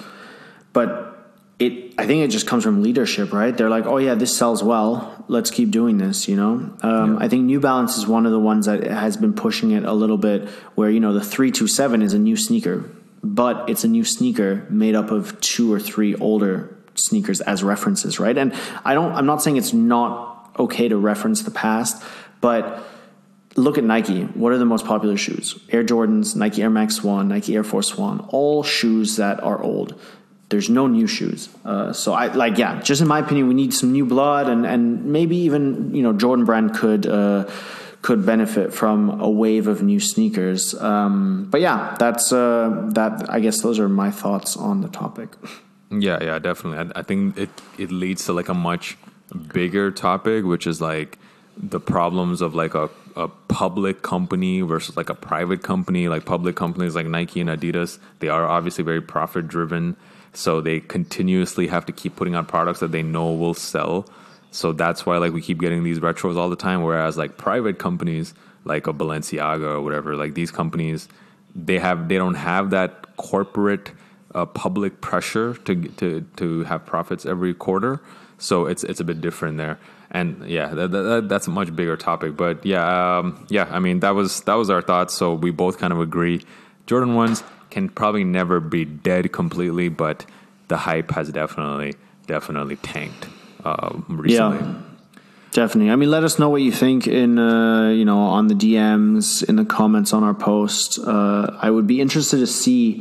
But it, I think it just comes from leadership, right? They're like, oh yeah, this sells well. Let's keep doing this, you know? Um, yeah. I think New Balance is one of the ones that has been pushing it a little bit where, you know, the three two seven is a new sneaker. but it's a new sneaker made up of two or three older sneakers as references, right? And I don't, I'm not saying it's not okay to reference the past, but look at Nike. What are the most popular shoes? Air Jordans, Nike Air Max one, Nike Air Force One, all shoes that are old. There's no new shoes. Uh, so I like, yeah, just in my opinion, we need some new blood, and, and maybe even, you know, Jordan Brand could, uh, could benefit from a wave of new sneakers. Um, but yeah, that's, uh, that, I guess those are my thoughts on the topic. Yeah, yeah, definitely. I, I think it, it leads to like a much bigger topic, which is like the problems of like a, a public company versus like a private company. Like public companies like Nike and Adidas, they are obviously very profit driven. So they continuously have to keep putting out products that they know will sell. So that's why like we keep getting these retros all the time. Whereas like private companies like a Balenciaga or whatever, like these companies, they have they don't have that corporate uh, public pressure to to to have profits every quarter. So it's it's a bit different there. And yeah, that, that, that's a much bigger topic. But yeah, um, yeah, I mean that was that was our thoughts. So we both kind of agree. Jordan ones can probably never be dead completely, but the hype has definitely definitely tanked uh, recently. Yeah. Definitely. I mean, let us know what you think in, uh, you know, on the D Ms, in the comments on our post. Uh, I would be interested to see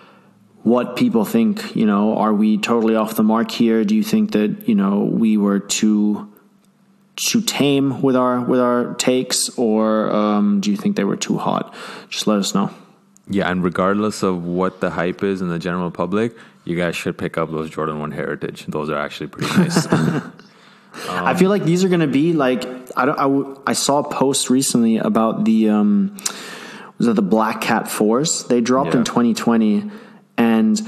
what people think. You know, are we totally off the mark here? Do you think that, you know, we were too too tame with our with our takes, or um, do you think they were too hot? Just let us know. Yeah, and regardless of what the hype is in the general public, you guys should pick up those Jordan one Heritage. Those are actually pretty nice. Um, I feel like these are going to be like, I don't, I, w- I saw a post recently about the, um, was it the Black Cat fours? They dropped yeah. in twenty twenty, and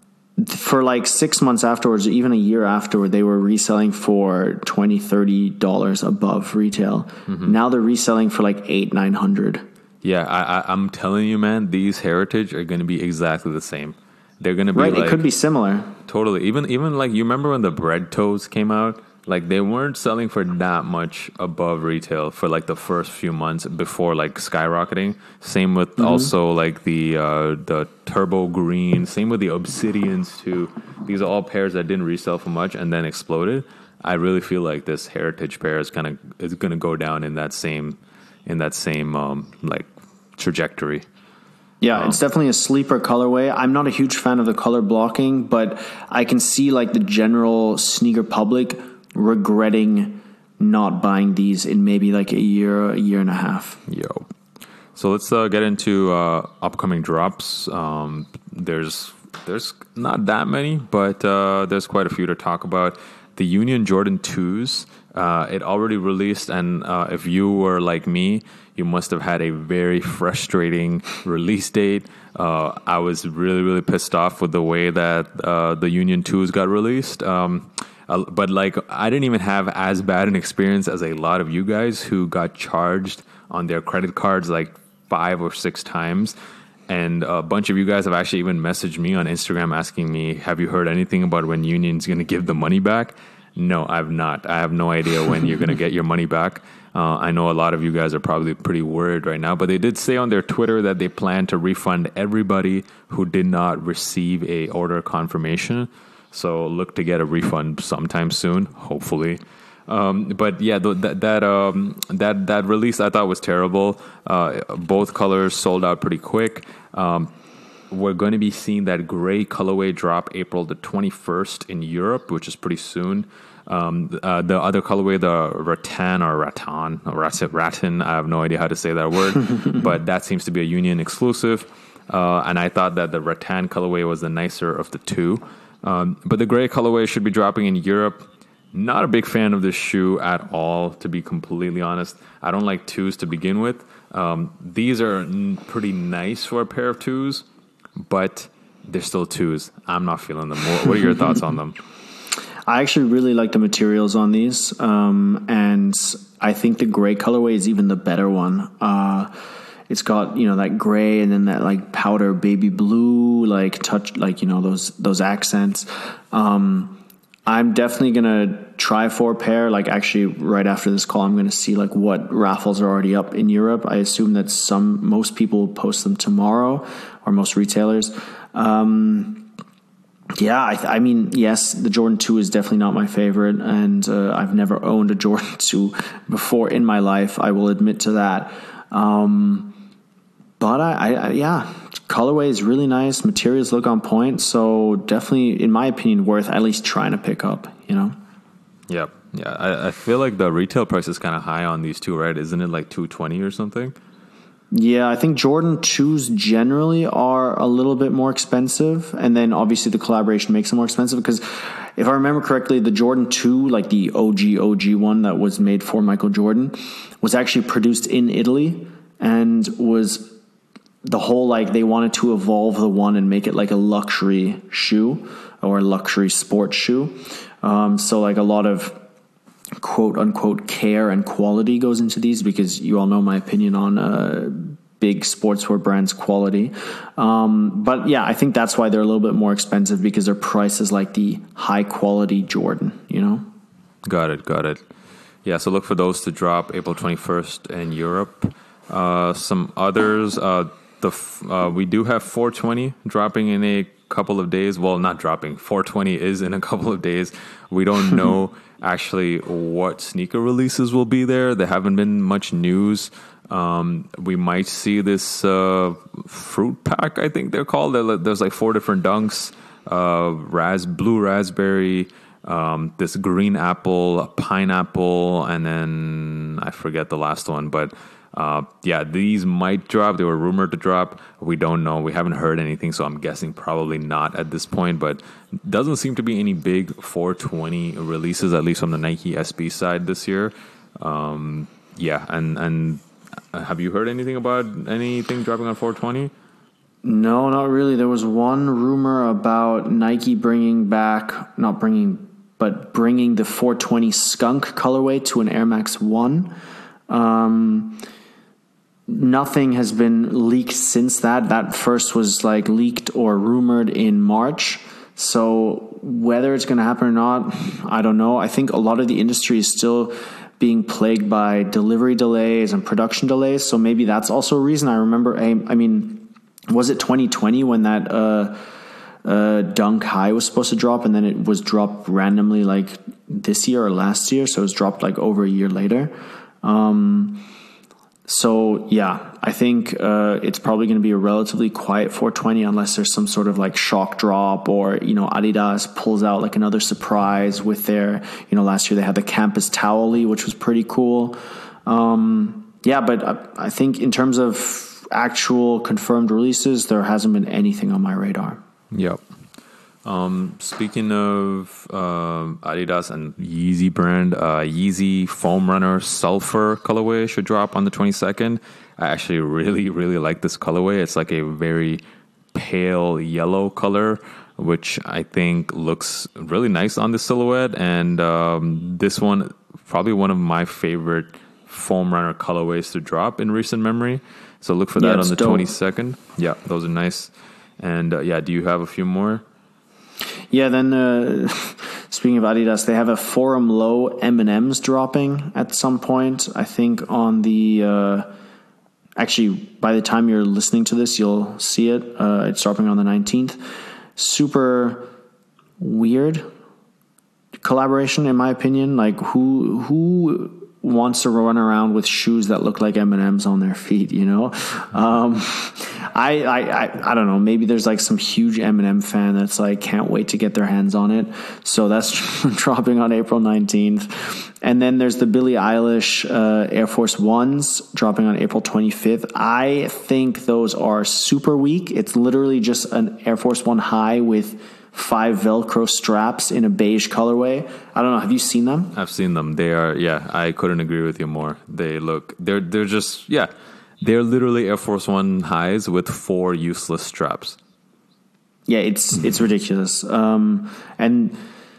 for like six months afterwards, or even a year afterward, they were reselling for twenty dollars, thirty dollars above retail. Mm-hmm. Now they're reselling for like eight, nine hundred. Yeah, I, I, I'm telling you, man, these Heritage are going to be exactly the same. They're going to be right. Like, it could be similar. Totally. Even even like, you remember when the bread toes came out? Like they weren't selling for that much above retail for like the first few months before like skyrocketing. Same with mm-hmm. also like the uh, the Turbo Green. Same with the Obsidians too. These are all pairs that didn't resell for much and then exploded. I really feel like this Heritage pair is kind of is going to go down in that same in that same um, like trajectory. Yeah, um, it's definitely a sleeper colorway. I'm not a huge fan of the color blocking, but I can see like the general sneaker public regretting not buying these in maybe like a year, a year and a half. Yo. So let's uh, get into uh, upcoming drops. Um, there's there's not that many, but uh, there's quite a few to talk about. The Union Jordan twos, uh, it already released, and uh, if you were like me, you must have had a very frustrating release date. Uh, I was really, really pissed off with the way that uh, the Union twos got released. Um, Uh, but like, I didn't even have as bad an experience as a lot of you guys who got charged on their credit cards like five or six times. And a bunch of you guys have actually even messaged me on Instagram asking me, have you heard anything about when Union's going to give the money back? No, I've not. I have no idea when you're going to get your money back. Uh, I know a lot of you guys are probably pretty worried right now, but they did say on their Twitter that they plan to refund everybody who did not receive a order confirmation. So look to get a refund sometime soon, hopefully. Um, but yeah, th- that that um, that that release I thought was terrible. Uh, both colors sold out pretty quick. Um, we're going to be seeing that gray colorway drop April the twenty-first in Europe, which is pretty soon. Um, uh, the other colorway, the Rattan or Rattan, or Rattan, I have no idea how to say that word, but that seems to be a Union exclusive. Uh, and I thought that the Rattan colorway was the nicer of the two. Um, but the gray colorway should be dropping in Europe. Not a big fan of this shoe at all, to be completely honest. I don't like twos to begin with. Um, these are n- pretty nice for a pair of twos, but they're still twos. I'm not feeling them. What, what are your thoughts on them? I actually really like the materials on these, um, and I think the gray colorway is even the better one. Uh, It's got, you know, that gray and then that like powder baby blue, like touch, like, you know, those, those accents. Um, I'm definitely going to try for a pair. Like actually right after this call, I'm going to see like what raffles are already up in Europe. I assume that some, most people will post them tomorrow, or most retailers. Um, yeah, I, I mean, yes, the Jordan two is definitely not my favorite. And uh, I've never owned a Jordan two before in my life. I will admit to that. Um, but I, I, yeah, colorway is really nice. Materials look on point. So definitely, in my opinion, worth at least trying to pick up, you know? Yep. Yeah. I, I feel like the retail price is kind of high on these two, right? Isn't it like two twenty or something? Yeah, I think Jordan twos generally are a little bit more expensive. And then obviously the collaboration makes them more expensive because if I remember correctly, the Jordan two, like the O G O G one that was made for Michael Jordan, was actually produced in Italy and was the whole, like, they wanted to evolve the one and make it like a luxury shoe or a luxury sports shoe. Um, so like a lot of quote unquote care and quality goes into these because you all know my opinion on uh, big sportswear brands' quality. Um, but yeah, I think that's why they're a little bit more expensive because their price is like the high quality Jordan, you know? Got it. Got it. Yeah. So look for those to drop April twenty-first in Europe. Uh, some others, uh, the uh, we do have four twenty dropping in a couple of days. Well, not dropping. four twenty is in a couple of days. We don't know actually what sneaker releases will be there. There haven't been much news. Um, we might see this uh, fruit pack, I think they're called. There's like four different dunks, uh, ras- blue raspberry, um, this green apple, pineapple, and then I forget the last one. But uh, yeah, these might drop. They were rumored to drop. We don't know. We haven't heard anything, so I'm guessing probably not at this point. But doesn't seem to be any big four twenty releases, at least on the Nike S B side this year. Um, yeah, and and have you heard anything about anything dropping on four twenty? No, not really. There was one rumor about Nike bringing back, not bringing, but bringing the four twenty skunk colorway to an Air Max one. Um, nothing has been leaked since that. That first was like leaked or rumored in March. So whether it's going to happen or not, I don't know. I think a lot of the industry is still being plagued by delivery delays and production delays. So maybe that's also a reason. I remember, I, I mean, was it twenty twenty when that uh, uh, Dunk High was supposed to drop and then it was dropped randomly like this year or last year? So it was dropped like over a year later. Um, so yeah, I think uh, it's probably going to be a relatively quiet four twenty unless there's some sort of like shock drop or, you know, Adidas pulls out like another surprise with their, you know, last year they had the Campus Towelie, which was pretty cool. Um, yeah, but I, I think in terms of actual confirmed releases, there hasn't been anything on my radar. Yep. Um, speaking of uh, Adidas and Yeezy brand, uh, Yeezy Foam Runner Sulfur colorway should drop on the twenty-second. I actually really, really like this colorway. It's like a very pale yellow color, which I think looks really nice on the silhouette. And um, this one, probably one of my favorite Foam Runner colorways to drop in recent memory. So look for that yeah, on the dope. twenty-second. Yeah, those are nice. And uh, yeah, do you have a few more? Yeah, then uh, speaking of Adidas, they have a Forum Low M and M's dropping at some point. I think on the... Uh, actually, by the time you're listening to this, you'll see it. Uh, it's dropping on the nineteenth. Super weird collaboration, in my opinion. Like, who who wants to run around with shoes that look like M and M's on their feet, you know? Um, I, I, I, I don't know. Maybe there's like some huge M and M fan that's like, can't wait to get their hands on it. So that's dropping on April nineteenth. And then there's the Billie Eilish uh, Air Force Ones dropping on April twenty-fifth. I think those are super weak. It's literally just an Air Force One high with five Velcro straps in a beige colorway. I don't know. Have you seen them? I've seen them. They are, yeah, I couldn't agree with you more. They look, they're, they're just, yeah, they're literally Air Force One highs with four useless straps. Yeah, it's, it's ridiculous. Um, and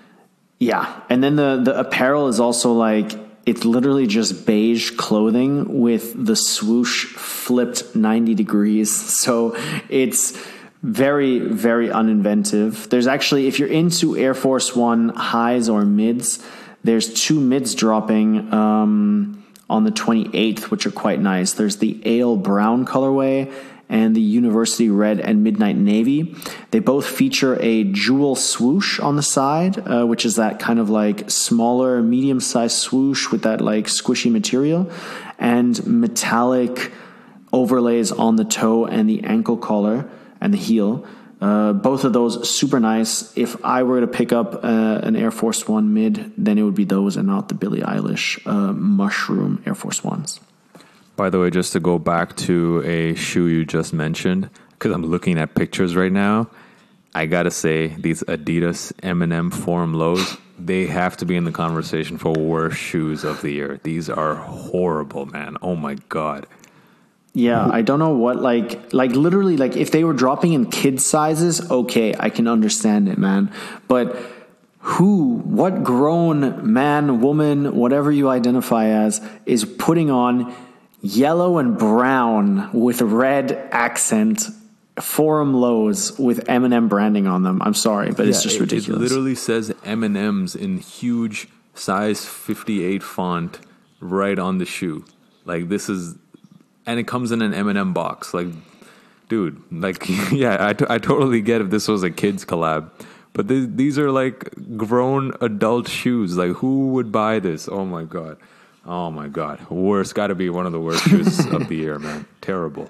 yeah. And then the, the apparel is also like, it's literally just beige clothing with the swoosh flipped ninety degrees. So it's very, very uninventive. There's actually, if you're into Air Force One highs or mids, there's two mids dropping um, on the twenty-eighth, which are quite nice. There's the Ale Brown colorway and the University Red and Midnight Navy. They both feature a jewel swoosh on the side, uh, which is that kind of like smaller, medium-sized swoosh with that like squishy material, and metallic overlays on the toe and the ankle collar and the heel. Uh, both of those super nice. If I were to pick up uh, an Air Force One mid, then it would be those and not the Billie Eilish uh, mushroom Air Force Ones. By the way, just to go back to a shoe you just mentioned, because I'm looking at pictures right now, I gotta say these Adidas M and M Forum Lows, they have to be in the conversation for worst shoes of the year. These are horrible, man. Oh my God. Yeah, I don't know what, like, like literally, like if they were dropping in kid sizes, okay, I can understand it, man. But who, what grown man, woman, whatever you identify as, is putting on yellow and brown with red accent Forum Lows with M and M branding on them? I'm sorry, but yeah, it's just it, ridiculous. It literally says M and M's in huge size fifty-eight font right on the shoe. Like this is... And it comes in an M and M box. Like, dude, like, yeah, I, t- I totally get if this was a kid's collab. But th- these are, like, grown adult shoes. Like, who would buy this? Oh, my God. Oh, my God. Worst. Got to be one of the worst shoes of the year, man. Terrible.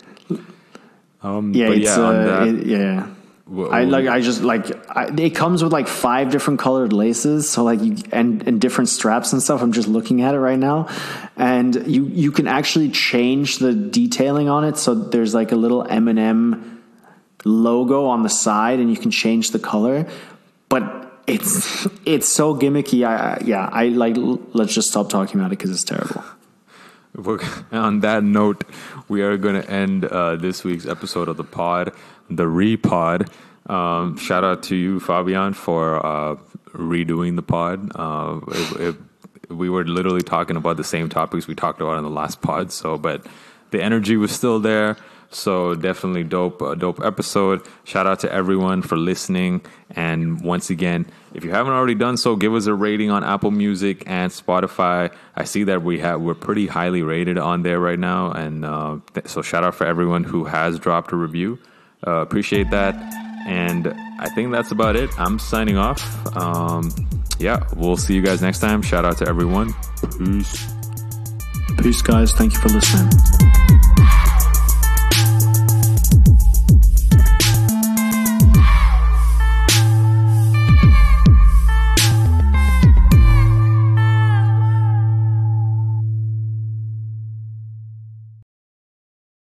Um, yeah, but it's, yeah, on uh, that, it, yeah. w- I w- like. I just like. I, it comes with like five different colored laces, so like you and and different straps and stuff. I'm just looking at it right now, and you you can actually change the detailing on it. So there's like a little M and M logo on the side, and you can change the color. But it's it's so gimmicky. I, I yeah. I like. Let's just stop talking about it because it's terrible. On that note, we are going to end uh, this week's episode of the pod, the Repod. Um, shout out to you, Fabian, for uh, redoing the pod. Uh, it, it, we were literally talking about the same topics we talked about in the last pod. So, but the energy was still there. So definitely dope, uh, dope episode. Shout out to everyone for listening. And once again, if you haven't already done so, give us a rating on Apple Music and Spotify. I see that we have we're pretty highly rated on there right now, and uh, th- so shout out for everyone who has dropped a review. Uh, appreciate that. And I think that's about it. I'm signing off. Um, yeah, we'll see you guys next time. Shout out to everyone. Peace. Peace, guys. Thank you for listening.